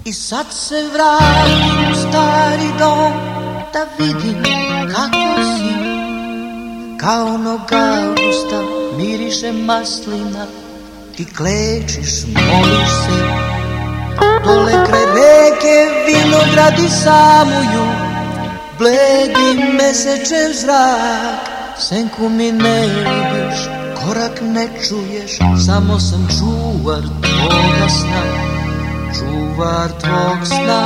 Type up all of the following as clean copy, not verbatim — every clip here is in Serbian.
I sad se vratim u stari dom da vidim kako si. Kao onog avgusta miriše maslina, ti klečiš, moliš se. Dole kraj reke vinogradi samuju, bledi mesečev zrak. Senku mi ne vidiš, korak ne čuješ, samo sam čuvar tvoga sna, čuvar tvog sna.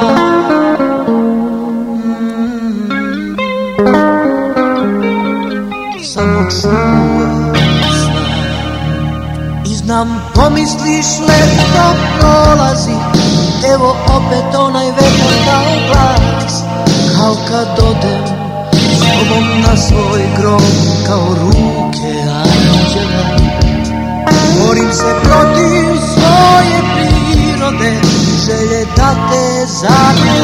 Samo čuvar sna. I znam, pomisliš, leto prolazi, evo opet onaj vetar kao glas, kao kad odem s tobom na svoj grob, kao ruke anđela. Borim se protiv svoje prirode, želje da te zagrlim.